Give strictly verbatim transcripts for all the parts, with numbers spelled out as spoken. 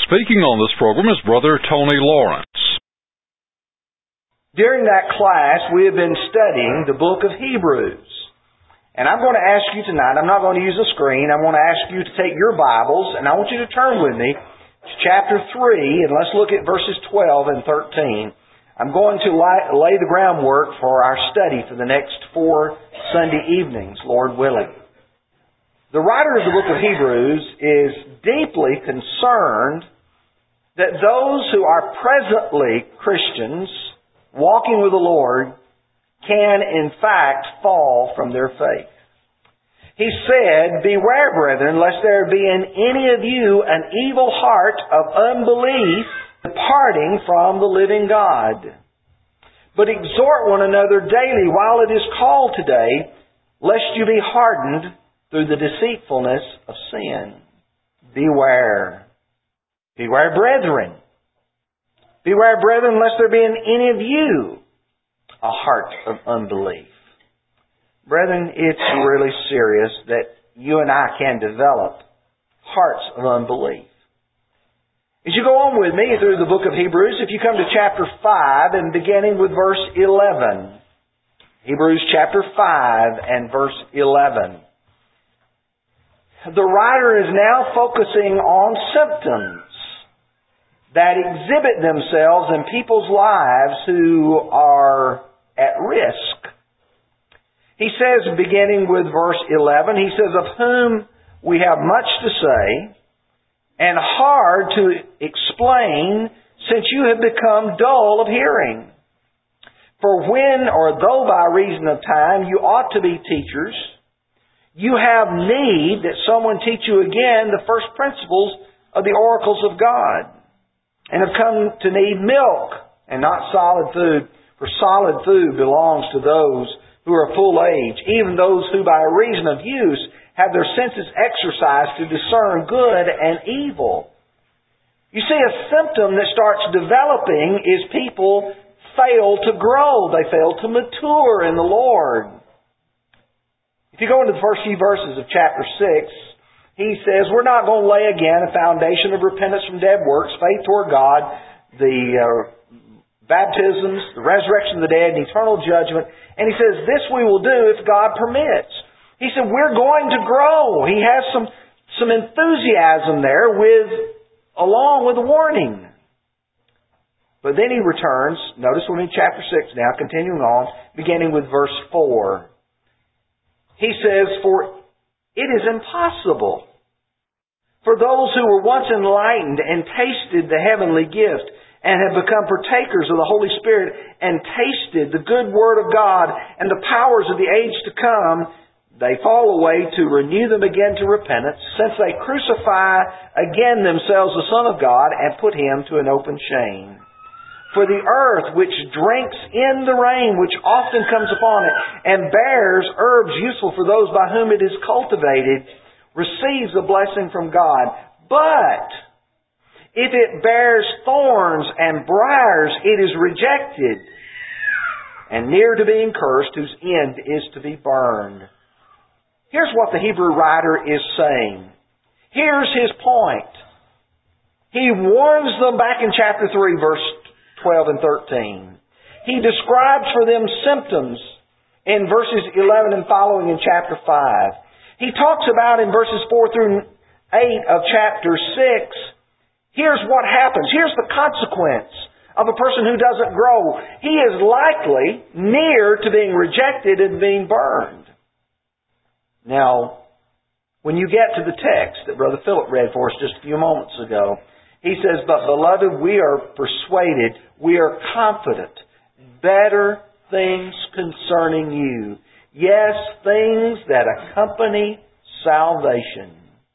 Speaking on this program is Brother Tony Lawrence. During that class, we have been studying the book of Hebrews. And I'm going to ask you tonight, I'm not going to use a screen, I want to ask you to take your Bibles, and I want you to turn with me to chapter three, and let's look at verses twelve and thirteen. I'm going to lay the groundwork for our study for the next four Sunday evenings, Lord willing. The writer of the book of Hebrews is deeply concerned that those who are presently Christians, walking with the Lord, can in fact fall from their faith. He said, "Beware, brethren, lest there be in any of you an evil heart of unbelief, departing from the living God. But exhort one another daily while it is called today, lest you be hardened through the deceitfulness of sin." Beware. Beware, brethren. Beware, brethren, lest there be in any of you a heart of unbelief. Brethren, it's really serious that you and I can develop hearts of unbelief. As you go on with me through the book of Hebrews, if you come to chapter five and beginning with verse eleven. Hebrews chapter five and verse eleven. The writer is now focusing on symptoms that exhibit themselves in people's lives who are at risk. He says, beginning with verse eleven, he says, "Of whom we have much to say, and hard to explain, since you have become dull of hearing. For when, or though by reason of time, you ought to be teachers, you have need that someone teach you again the first principles of the oracles of God, and have come to need milk and not solid food. For solid food belongs to those who are full age, even those who by reason of use have their senses exercised to discern good and evil." You see, a symptom that starts developing is people fail to grow. They fail to mature in the Lord. If you go into the first few verses of chapter six, he says, we're not going to lay again a foundation of repentance from dead works, faith toward God, the uh, baptisms, the resurrection of the dead, and eternal judgment. And he says, this we will do if God permits. He said, we're going to grow. He has some, some enthusiasm there with, along with a warning. But then he returns, notice we're in chapter six now, continuing on, beginning with verse four. He says, "For it is impossible for those who were once enlightened and tasted the heavenly gift and have become partakers of the Holy Spirit and tasted the good Word of God and the powers of the age to come, they fall away to renew them again to repentance, since they crucify again themselves the Son of God and put Him to an open shame. For the earth which drinks in the rain which often comes upon it and bears herbs useful for those by whom it is cultivated receives a blessing from God. But if it bears thorns and briars, it is rejected and near to being cursed, whose end is to be burned." Here's what the Hebrew writer is saying. Here's his point. He warns them back in chapter three, verse twelve and thirteen. He describes for them symptoms in verses eleven and following in chapter five. He talks about in verses four through eight of chapter six, here's what happens. Here's the consequence of a person who doesn't grow. He is likely near to being rejected and being burned. Now, when you get to the text that Brother Philip read for us just a few moments ago, he says, "But beloved, we are persuaded, we are confident, better things concerning you. Yes, things that accompany salvation."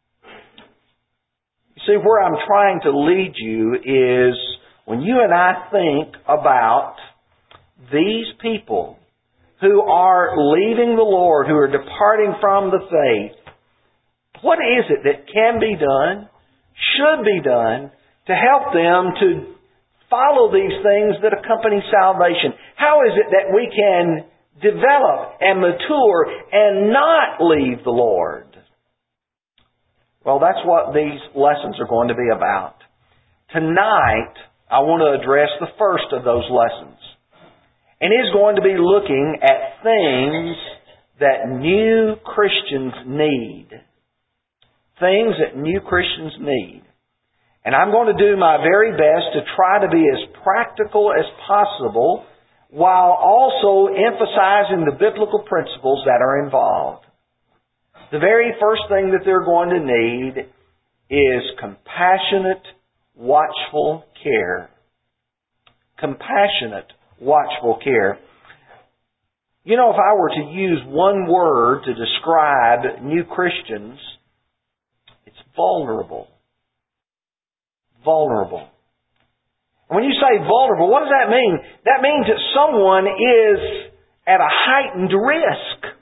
You see, where I'm trying to lead you is when you and I think about these people who are leaving the Lord, who are departing from the faith, what is it that can be done, should be done, to help them to follow these things that accompany salvation? How is it that we can develop and mature and not leave the Lord? Well, that's what these lessons are going to be about. tonight I want to address the first of those lessons. And it's going to be looking at things that new Christians need. Things that new Christians need. And I'm going to do my very best to try to be as practical as possible while also emphasizing the biblical principles that are involved. The very first thing that they're going to need is compassionate, watchful care. Compassionate, watchful care. You know, if I were to use one word to describe new Christians, it's vulnerable. Vulnerable. And when you say vulnerable, what does that mean? That means that someone is at a heightened risk.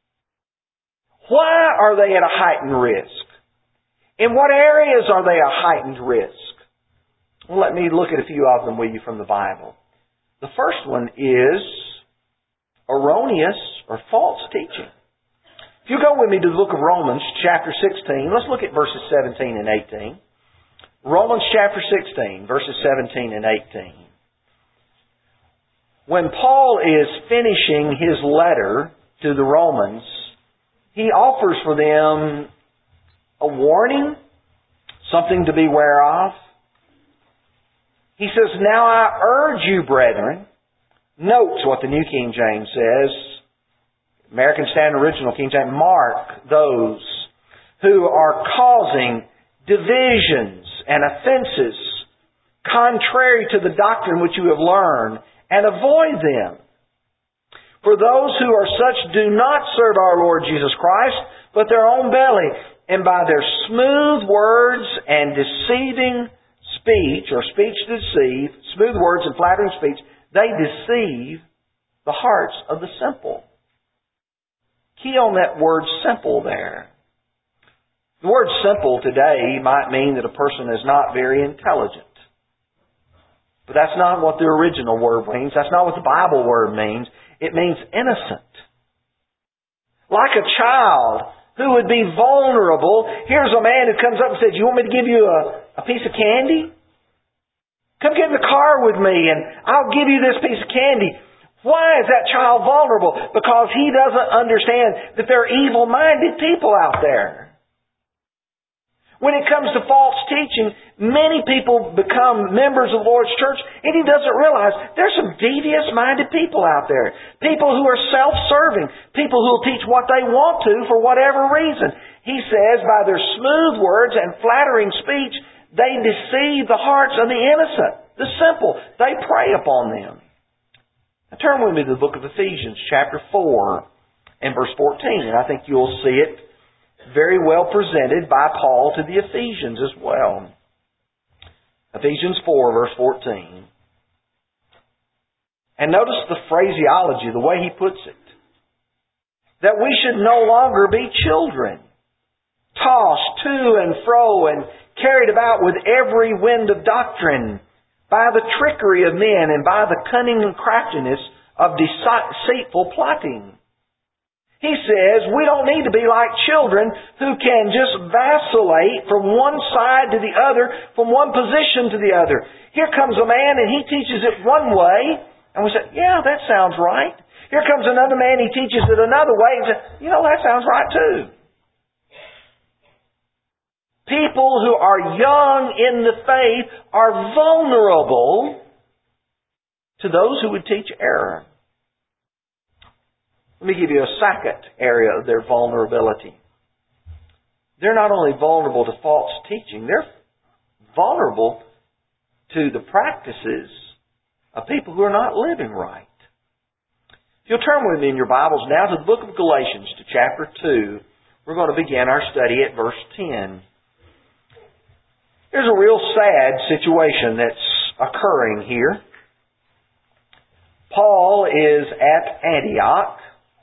Why are they at a heightened risk? In what areas are they a heightened risk? Well, let me look at a few of them with you from the Bible. The first one is erroneous or false teaching. If you go with me to the book of Romans, chapter sixteen, let's look at verses seventeen and eighteen. Romans chapter sixteen, verses seventeen and eighteen. When Paul is finishing his letter to the Romans, he offers for them a warning, something to beware of. He says, "Now I urge you, brethren," note what the New King James says, American Standard Original King James, "mark those who are causing divisions and offenses contrary to the doctrine which you have learned, and avoid them. For those who are such do not serve our Lord Jesus Christ, but their own belly, and by their smooth words and deceiving speech," or speech to deceive, smooth words and flattering speech, "they deceive the hearts of the simple." Key on that word simple there. The word simple today might mean that a person is not very intelligent. But that's not what the original word means. That's not what the Bible word means. It means innocent. Like a child who would be vulnerable. Here's a man who comes up and says, "You want me to give you a, a piece of candy? Come get in the car with me and I'll give you this piece of candy." Why is that child vulnerable? Because he doesn't understand that there are evil-minded people out there. When it comes to false teaching, many people become members of the Lord's church and he doesn't realize there's some devious-minded people out there. People who are self-serving. People who will teach what they want to for whatever reason. He says, by their smooth words and flattering speech, they deceive the hearts of the innocent, the simple. They prey upon them. Now turn with me to the book of Ephesians, chapter four and verse fourteen. And I think you'll see it very well presented by Paul to the Ephesians as well. Ephesians four, verse fourteen. And notice the phraseology, the way he puts it. That we should no longer be children, tossed to and fro and carried about with every wind of doctrine, by the trickery of men and by the cunning and craftiness of deceitful plotting. He says we don't need to be like children who can just vacillate from one side to the other, from one position to the other. Here comes a man and he teaches it one way, and we say, "Yeah, that sounds right." Here comes another man, he teaches it another way, and we say, "You know, that sounds right too." People who are young in the faith are vulnerable to those who would teach error. Let me give you a second area of their vulnerability. They're not only vulnerable to false teaching, they're vulnerable to the practices of people who are not living right. If you'll turn with me in your Bibles now to the book of Galatians, to chapter two, we're going to begin our study at verse ten. There's a real sad situation that's occurring here. Paul is at Antioch,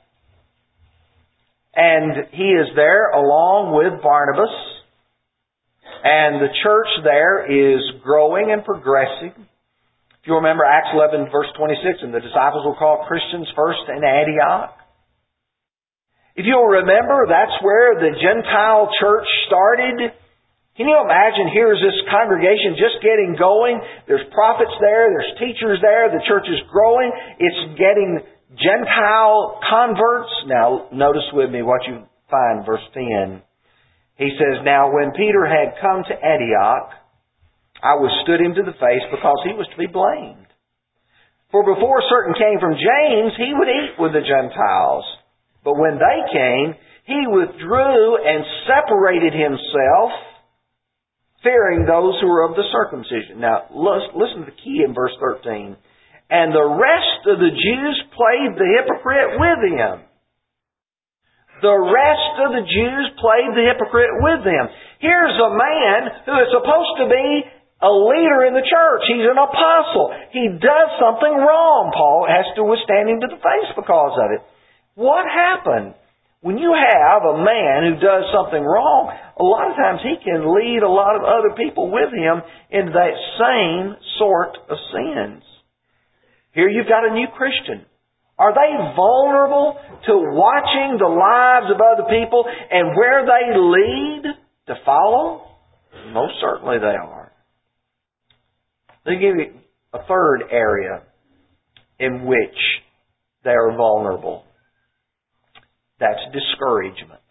and he is there along with Barnabas, and the church there is growing and progressing. If you remember Acts eleven, verse twenty-six, and the disciples were called Christians first in Antioch. If you'll remember, that's where the Gentile church started. Can you imagine, here's this congregation just getting going. There's prophets there. There's teachers there. The church is growing. It's getting Gentile converts. Now, notice with me what you find in verse ten. He says, "Now when Peter had come to Antioch, I withstood him to the face because he was to be blamed. For before certain came from James, he would eat with the Gentiles. But when they came, he withdrew and separated himself, fearing those who were of the circumcision." Now, listen to the key in verse thirteen. "And the rest of the Jews played the hypocrite with him." The rest of the Jews played the hypocrite with them. Here's a man who is supposed to be a leader in the church. He's an apostle. He does something wrong. Paul has to withstand him to the face because of it. What happened? When you have a man who does something wrong, a lot of times he can lead a lot of other people with him into that same sort of sins. Here you've got a new Christian. Are they vulnerable to watching the lives of other people and where they lead to follow? Most certainly they are. Let me give you a third area in which they are vulnerable. That's discouragement.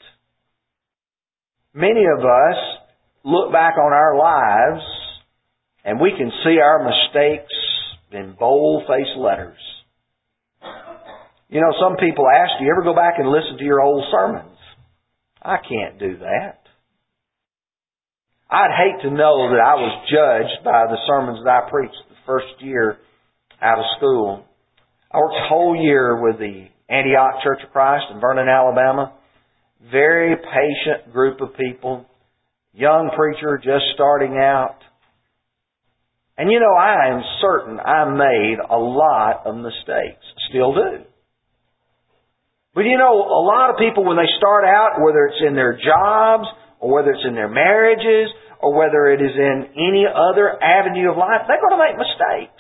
Many of us look back on our lives and we can see our mistakes in bold-faced letters. You know, some people ask, do you ever go back and listen to your old sermons? I can't do that. I'd hate to know that I was judged by the sermons that I preached the first year out of school. I worked a whole year with the Antioch Church of Christ in Vernon, Alabama. Very patient group of people. Young preacher just starting out. And you know, I am certain I made a lot of mistakes. Still do. But you know, a lot of people when they start out, whether it's in their jobs, or whether it's in their marriages, or whether it is in any other avenue of life, they're going to make mistakes.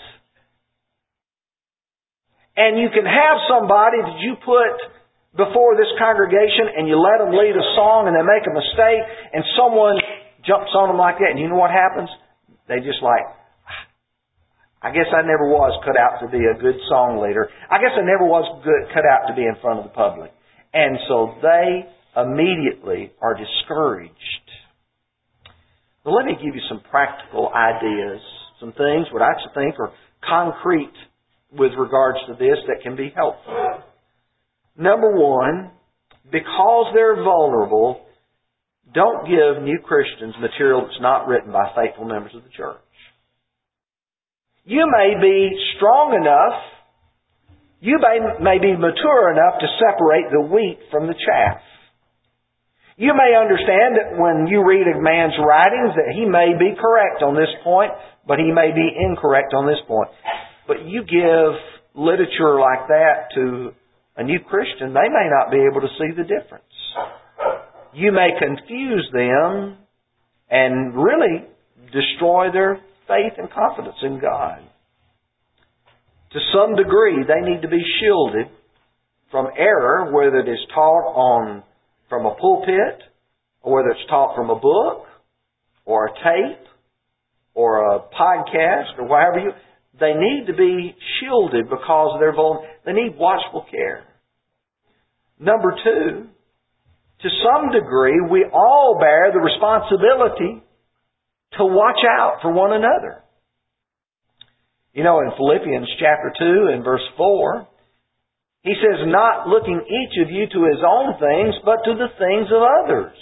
And you can have somebody that you put before this congregation and you let them lead a song and they make a mistake and someone jumps on them like that. And you know what happens? They just like, I guess I never was cut out to be a good song leader. I guess I never was good, cut out to be in front of the public. And so they immediately are discouraged. But let me give you some practical ideas, some things what I think are concrete with regards to this that can be helpful. Number one, because they're vulnerable, don't give new Christians material that's not written by faithful members of the church. You may be strong enough, you may, may be mature enough to separate the wheat from the chaff. You may understand that when you read a man's writings that he may be correct on this point, but he may be incorrect on this point. But you give literature like that to a new Christian, they may not be able to see the difference. You may confuse them and really destroy their faith and confidence in God. To some degree, they need to be shielded from error, whether it is taught on from a pulpit, or whether it's taught from a book, or a tape, or a podcast, or whatever you... They need to be shielded because they're vulnerable. They need watchful care. Number two, to some degree, we all bear the responsibility to watch out for one another. You know, in Philippians chapter two and verse four, he says, not looking each of you to his own things, but to the things of others.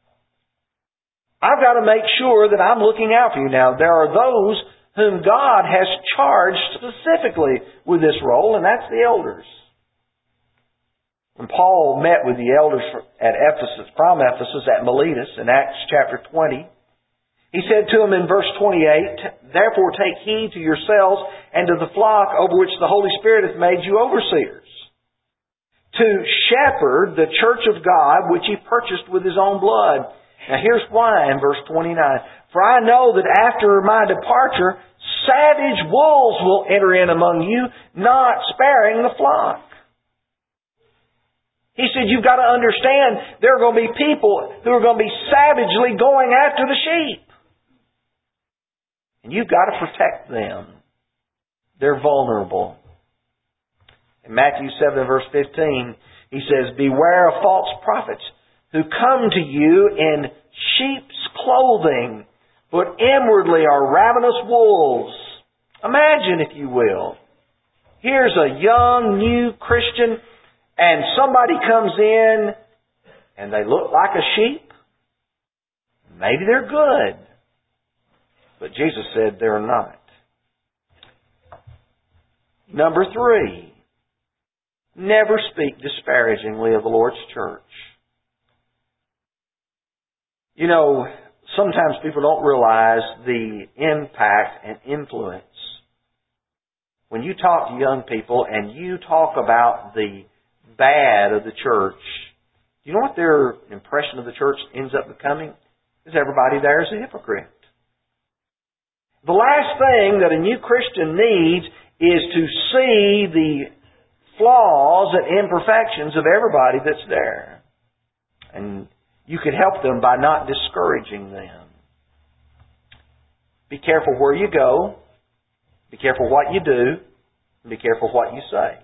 I've got to make sure that I'm looking out for you. Now, there are those whom God has charged specifically with this role, and that's the elders. When Paul met with the elders at Ephesus, from Ephesus at Miletus in Acts chapter twenty, he said to them in verse twenty-eight, therefore take heed to yourselves and to the flock over which the Holy Spirit hath made you overseers, to shepherd the church of God which he purchased with his own blood. Now here's why in verse twenty-nine. For I know that after my departure, savage wolves will enter in among you, not sparing the flock. He said, you've got to understand there are going to be people who are going to be savagely going after the sheep. And you've got to protect them. They're vulnerable. In Matthew seven verse fifteen, He says, beware of false prophets who come to you in sheep's clothing, but inwardly are ravenous wolves. Imagine, if you will, here's a young, new Christian, and somebody comes in and they look like a sheep. Maybe they're good, but Jesus said they're not. Number three, never speak disparagingly of the Lord's church. You know, sometimes people don't realize the impact and influence. When you talk to young people and you talk about the bad of the church, you know what their impression of the church ends up becoming? Is everybody there is a hypocrite. The last thing that a new Christian needs is to see the flaws and imperfections of everybody that's there. And you could help them by not discouraging them. Be careful where you go. Be careful what you do. And be careful what you say.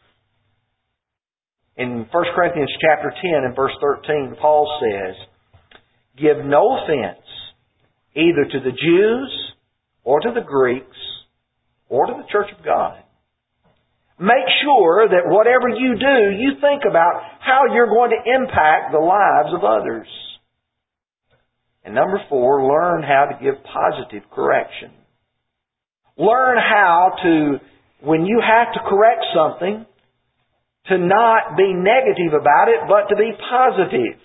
In First Corinthians chapter ten and verse thirteen, Paul says, give no offense either to the Jews or to the Greeks or to the church of God. Make sure that whatever you do, you think about how you're going to impact the lives of others. And number four, learn how to give positive correction. Learn how to, when you have to correct something, to not be negative about it, but to be positive.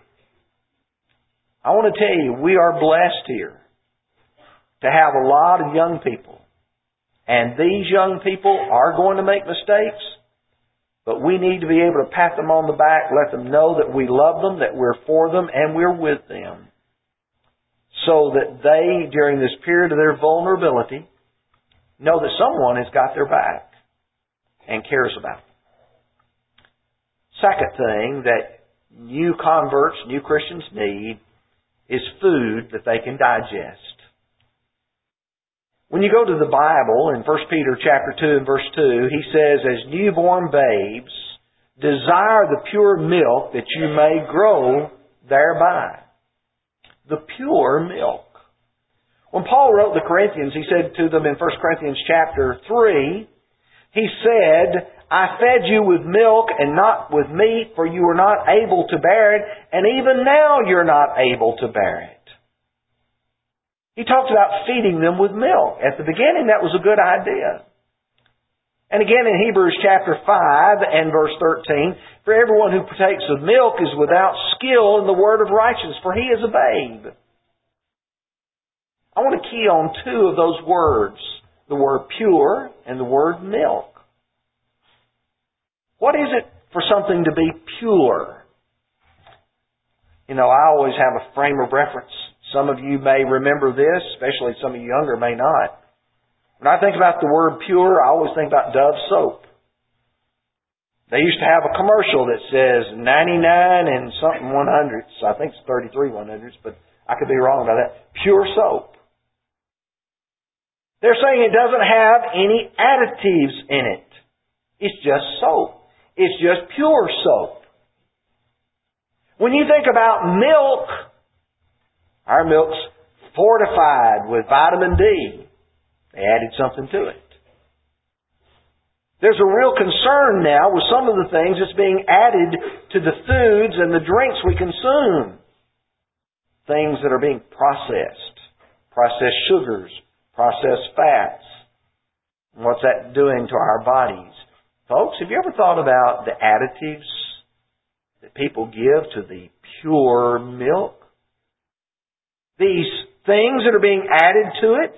I want to tell you, we are blessed here to have a lot of young people. And these young people are going to make mistakes, but we need to be able to pat them on the back, let them know that we love them, that we're for them, and we're with them. So that they, during this period of their vulnerability, know that someone has got their back and cares about them. Second thing that new converts, new Christians need is food that they can digest. When you go to the Bible, in First Peter chapter two and verse two, he says, as newborn babes, desire the pure milk that you may grow thereby. The pure milk. When Paul wrote the Corinthians, he said to them in First Corinthians chapter three, he said, I fed you with milk and not with meat, for you were not able to bear it, and even now you're not able to bear it. He talked about feeding them with milk. At the beginning, that was a good idea. And again in Hebrews chapter five and verse thirteen, for everyone who partakes of milk is without skill in the word of righteousness, for he is a babe. I want to key on two of those words, the word pure and the word milk. What is it for something to be pure? You know, I always have a frame of reference. Some of you may remember this, especially some of you younger may not. When I think about the word pure, I always think about Dove soap. They used to have a commercial that says ninety-nine and something one hundredths. I think it's thirty-three one hundredths, but I could be wrong about that. Pure soap. They're saying it doesn't have any additives in it. It's just soap. It's just pure soap. When you think about milk, our milk's fortified with vitamin D. They added something to it. There's a real concern now with some of the things that's being added to the foods and the drinks we consume. Things that are being processed. Processed sugars. Processed fats. And what's that doing to our bodies? Folks, have you ever thought about the additives that people give to the pure milk? These things that are being added to it.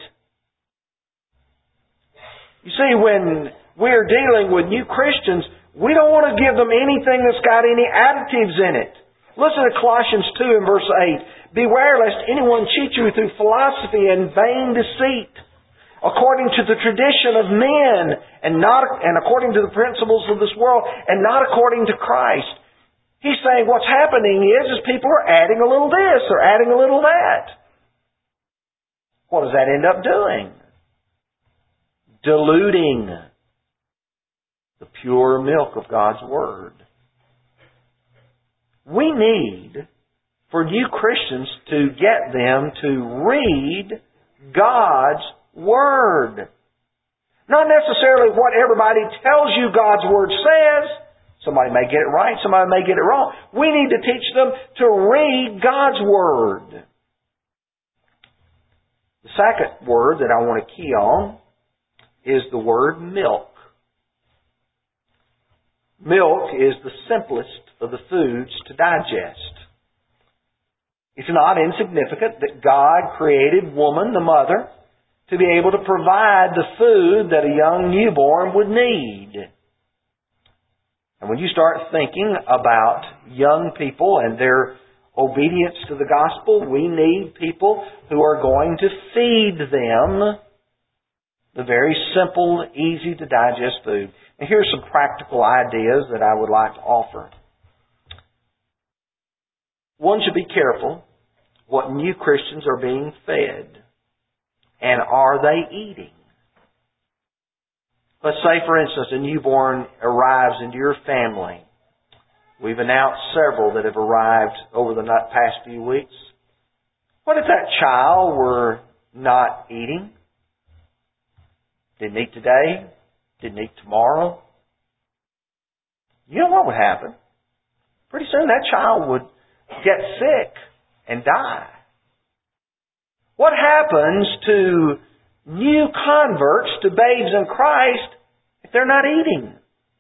You see, when we're dealing with new Christians, we don't want to give them anything that's got any additives in it. Listen to Colossians two and verse eight. Beware lest anyone cheat you through philosophy and vain deceit, according to the tradition of men, and not and according to the principles of this world, and not according to Christ. He's saying what's happening is, is people are adding a little this, or adding a little that. What does that end up doing? Diluting the pure milk of God's Word. We need for new Christians to get them to read God's Word. Not necessarily what everybody tells you God's Word says. Somebody may get it right, somebody may get it wrong. We need to teach them to read God's Word. The second word that I want to key on is the word milk. Milk is the simplest of the foods to digest. It's not insignificant that God created woman, the mother, to be able to provide the food that a young newborn would need. And when you start thinking about young people and their obedience to the gospel, we need people who are going to feed them the very simple, easy to digest food. And here's some practical ideas that I would like to offer. One should be careful what new Christians are being fed. And are they eating? Let's say, for instance, a newborn arrives into your family. We've announced several that have arrived over the past few weeks. What if that child were not eating? Didn't eat today? Didn't eat tomorrow? You know what would happen? Pretty soon that child would get sick and die. What happens to new converts, to babes in Christ, if they're not eating?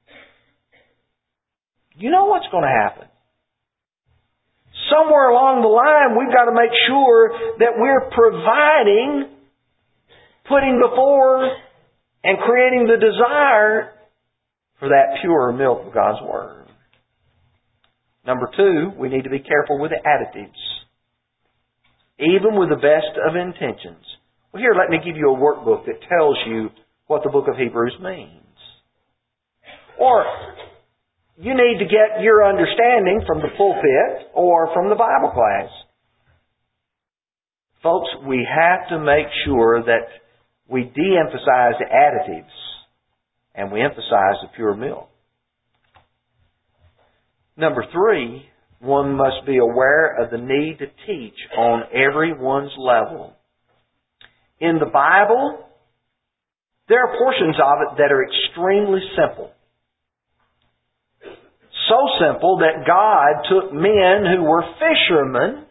You know what's going to happen. Somewhere along the line, we've got to make sure that we're providing, putting before, and creating the desire for that pure milk of God's Word. Number two, we need to be careful with the additives. Even with the best of intentions. Well, here, let me give you a workbook that tells you what the book of Hebrews means. Or, you need to get your understanding from the pulpit or from the Bible class. Folks, we have to make sure that we de-emphasize the additives and we emphasize the pure milk. Number three, one must be aware of the need to teach on everyone's level. In the Bible, there are portions of it that are extremely simple. So simple that God took men who were fishermen,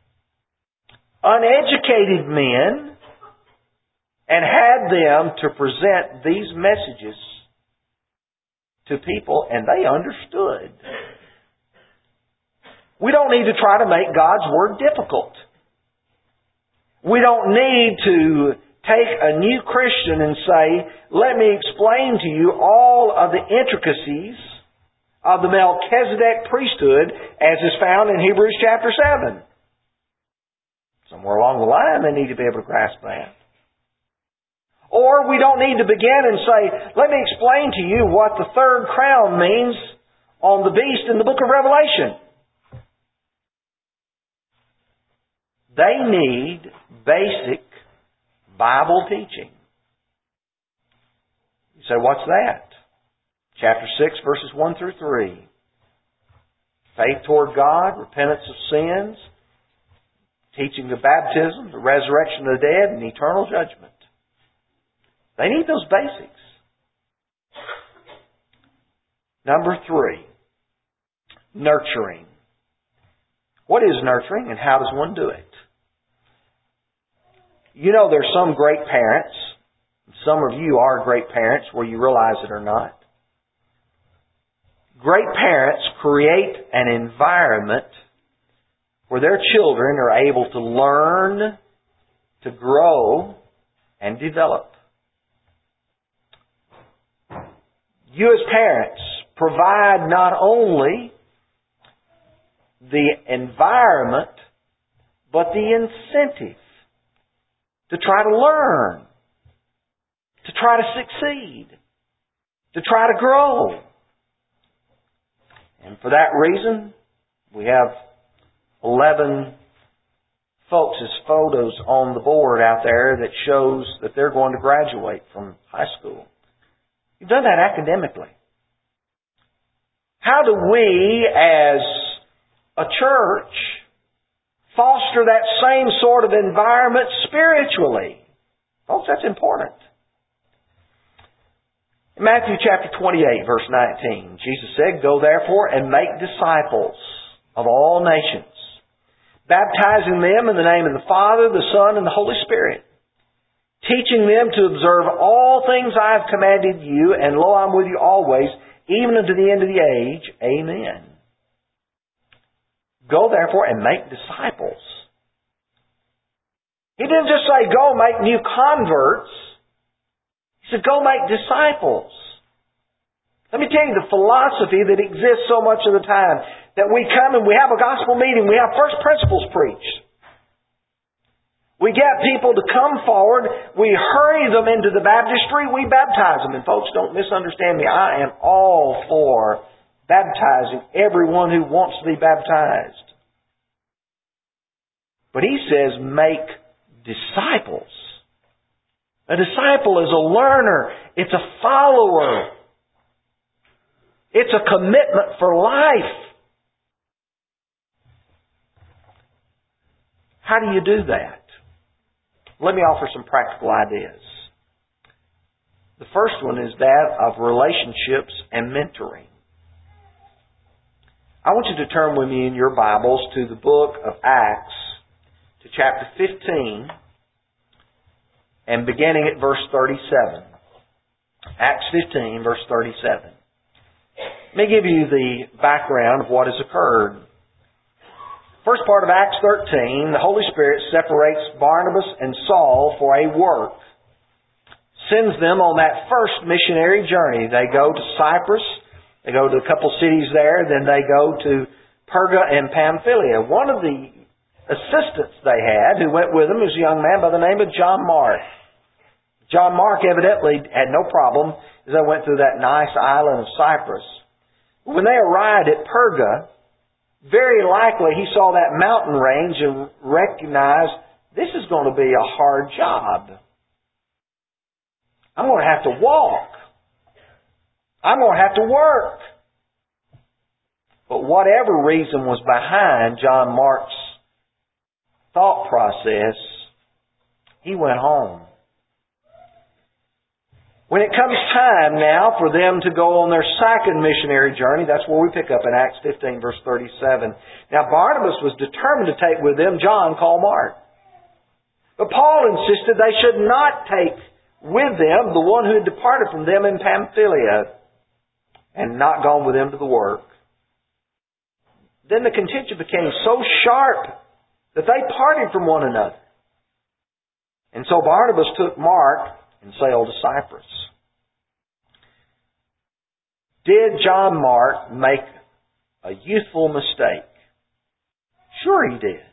uneducated men, and had them to present these messages to people, and they understood. We don't need to try to make God's Word difficult. We don't need to take a new Christian and say, let me explain to you all of the intricacies of the Melchizedek priesthood as is found in Hebrews chapter seven. Somewhere along the line they need to be able to grasp that. Or we don't need to begin and say, let me explain to you what the third crown means on the beast in the book of Revelation. They need basic Bible teaching. You say, what's that? Chapter six, verses one through three. Faith toward God, repentance of sins, teaching the baptism, the resurrection of the dead, and eternal judgment. They need those basics. Number three, nurturing. What is nurturing and how does one do it? You know, there's some great parents. Some of you are great parents, whether you realize it or not. Great parents create an environment where their children are able to learn, to grow, and develop. You as parents provide not only the environment, but the incentive to try to learn, to try to succeed, to try to grow. And for that reason, We have eleven folks' photos on the board out there that shows that they're going to graduate from high school. You've done that academically. How do we, as a church, foster that same sort of environment spiritually? Folks, that's important. In Matthew chapter twenty-eight, verse nineteen, Jesus said, "Go therefore and make disciples of all nations, baptizing them in the name of the Father, the Son, and the Holy Spirit, teaching them to observe all things I have commanded you, and lo, I'm with you always, even unto the end of the age. Amen." Go therefore and make disciples. He didn't just say, go make new converts. He said, go make disciples. Let me tell you the philosophy that exists so much of the time. That we come and we have a gospel meeting, we have first principles preached. We get people to come forward, we hurry them into the baptistry, we baptize them. And folks, don't misunderstand me, I am all for baptizing everyone who wants to be baptized. But he says, make disciples. A disciple is a learner. It's a follower. It's a commitment for life. How do you do that? Let me offer some practical ideas. The first one is that of relationships and mentoring. I want you to turn with me in your Bibles to the book of Acts, to chapter fifteen, and beginning at verse thirty-seven. Acts fifteen, verse thirty-seven. Let me give you the background of what has occurred. First part of Acts thirteen, the Holy Spirit separates Barnabas and Saul for a work. Sends them on that first missionary journey. They go to Cyprus. They go to a couple cities there. Then they go to Perga and Pamphylia. One of the assistants they had who went with them was a young man by the name of John Mark. John Mark evidently had no problem as they went through that nice island of Cyprus. When they arrived at Perga, very likely he saw that mountain range and recognized this is going to be a hard job. I'm going to have to walk. I'm going to have to work. But whatever reason was behind John Mark's thought process, he went home. When it comes time now for them to go on their second missionary journey, that's where we pick up in Acts fifteen, verse thirty-seven. Now Barnabas was determined to take with them John called Mark. But Paul insisted they should not take with them the one who had departed from them in Pamphylia and not gone with them to the work. Then the contention became so sharp that they parted from one another. And so Barnabas took Mark and sailed to Cyprus. Did John Mark make a youthful mistake? Sure he did.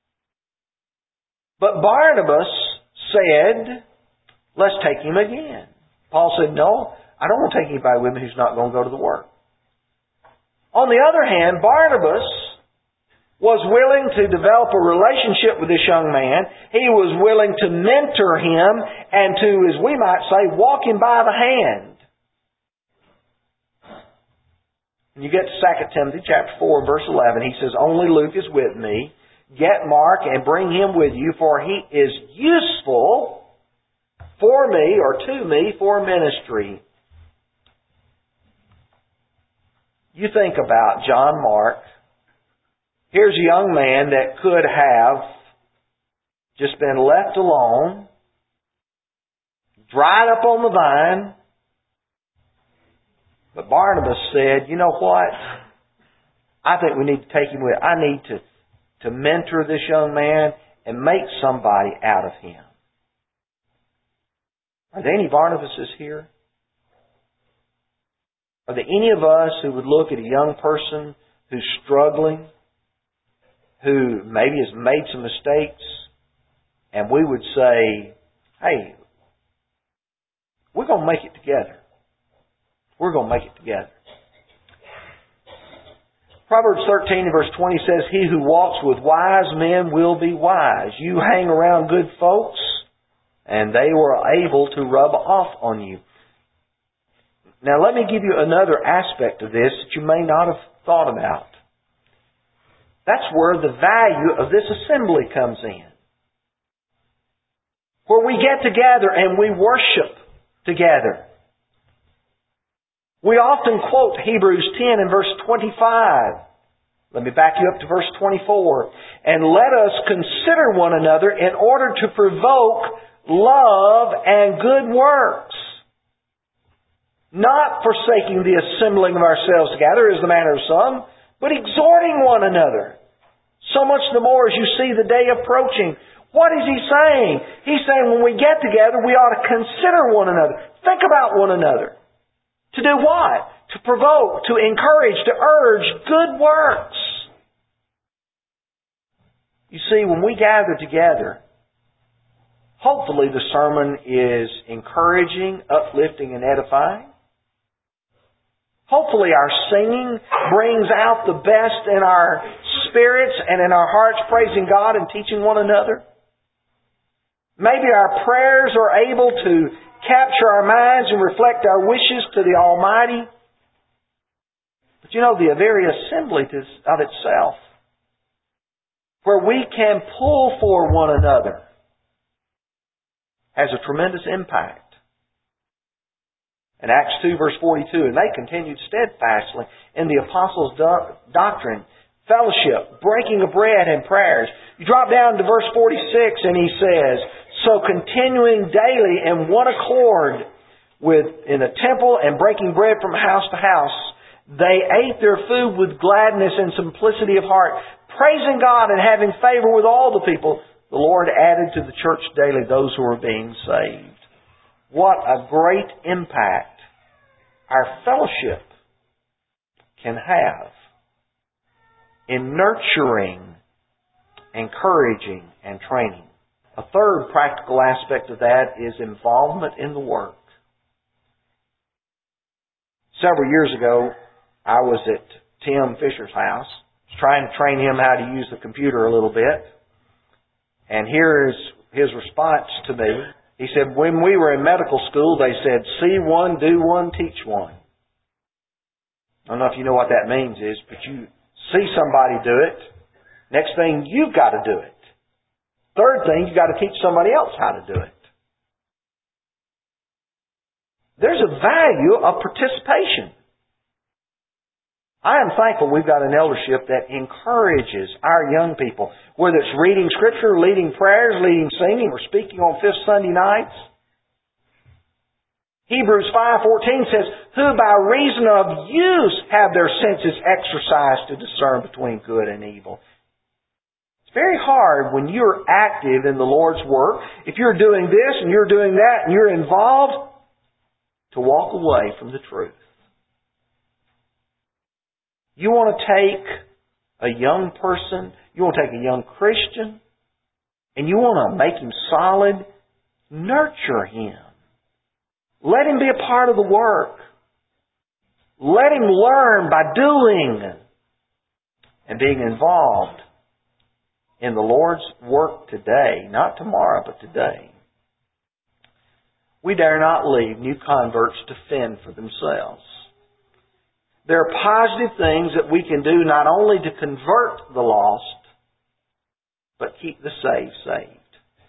But Barnabas said, let's take him again. Paul said, no, I don't want to take anybody with me who's not going to go to the work. On the other hand, Barnabas was willing to develop a relationship with this young man. He was willing to mentor him and to, as we might say, walk him by the hand. When you get to Second Timothy chapter four, verse eleven, he says, only Luke is with me. Get Mark and bring him with you, for he is useful for me or to me for ministry. You think about John Mark. Here's a young man that could have just been left alone, dried up on the vine. But Barnabas said, you know what? I think we need to take him with. I need to, to mentor this young man and make somebody out of him. Are there any Barnabases here? Are there any of us who would look at a young person who's struggling, who maybe has made some mistakes, and we would say, hey, we're going to make it together. We're going to make it together. Proverbs thirteen and verse twenty says, "He who walks with wise men will be wise." You hang around good folks, and they were able to rub off on you. Now let me give you another aspect of this that you may not have thought about. That's where the value of this assembly comes in. Where we get together and we worship together. We often quote Hebrews ten and verse twenty-five. Let me back you up to verse twenty-four. "And let us consider one another in order to provoke love and good works, not forsaking the assembling of ourselves together as the manner of some, but exhorting one another. So much the more as you see the day approaching." What is he saying? He's saying when we get together, we ought to consider one another. Think about one another. To do what? To provoke, to encourage, to urge good works. You see, when we gather together, hopefully the sermon is encouraging, uplifting, and edifying. Hopefully our singing brings out the best in our spirits and in our hearts, praising God and teaching one another. Maybe our prayers are able to capture our minds and reflect our wishes to the Almighty. But you know, the very assembly of itself, where we can pull for one another, has a tremendous impact. In Acts two verse forty-two, "And they continued steadfastly in the apostles' do- doctrine, fellowship, breaking of bread, and prayers." You drop down to verse forty-six and he says, "So continuing daily in one accord with in the temple and breaking bread from house to house, they ate their food with gladness and simplicity of heart, praising God and having favor with all the people. The Lord added to the church daily those who were being saved." What a great impact our fellowship can have in nurturing, encouraging, and training. A third practical aspect of that is involvement in the work. Several years ago, I was at Tim Fisher's house, trying to train him how to use the computer a little bit. And here is his response to me. He said, when we were in medical school, they said, see one, do one, teach one. I don't know if you know what that means is, but you see somebody do it. Next thing, you've got to do it. Third thing, you've got to teach somebody else how to do it. There's a value of participation. I am thankful we've got an eldership that encourages our young people, whether it's reading Scripture, leading prayers, leading singing, or speaking on fifth Sunday nights. Hebrews five fourteen says, who by reason of use have their senses exercised to discern between good and evil. It's very hard when you're active in the Lord's work, if you're doing this and you're doing that and you're involved, to walk away from the truth. You want to take a young person, you want to take a young Christian, and you want to make him solid, nurture him. Let him be a part of the work. Let him learn by doing and being involved in the Lord's work today, not tomorrow, but today. We dare not leave new converts to fend for themselves. There are positive things that we can do not only to convert the lost, but keep the saved saved.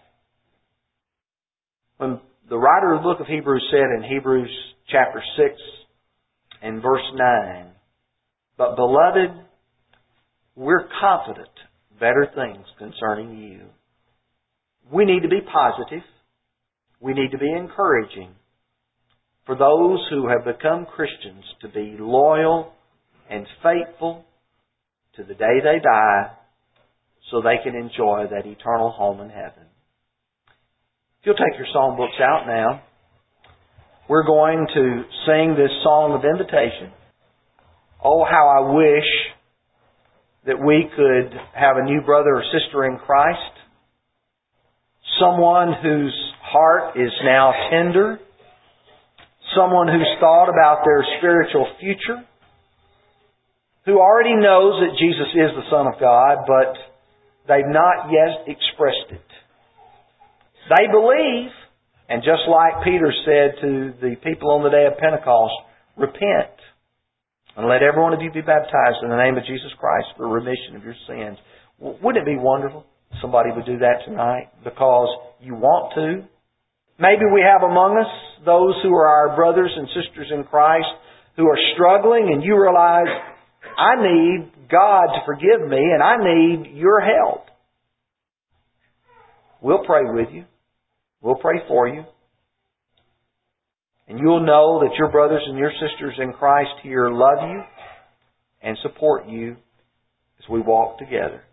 When the writer of the book of Hebrews said in Hebrews chapter six and verse nine, but beloved, we're confident better things concerning you. We need to be positive. We need to be encouraging for those who have become Christians to be loyal and faithful to the day they die so they can enjoy that eternal home in heaven. If you'll take your song books out now, we're going to sing this song of invitation. Oh, how I wish that we could have a new brother or sister in Christ, someone whose heart is now tender, someone who's thought about their spiritual future, who already knows that Jesus is the Son of God, but they've not yet expressed it. They believe, and just like Peter said to the people on the day of Pentecost, repent and let every one of you be baptized in the name of Jesus Christ for remission of your sins. Wouldn't it be wonderful if somebody would do that tonight because you want to? Maybe we have among us those who are our brothers and sisters in Christ who are struggling, and you realize, I need God to forgive me and I need your help. We'll pray with you. We'll pray for you. And you'll know that your brothers and your sisters in Christ here love you and support you as we walk together.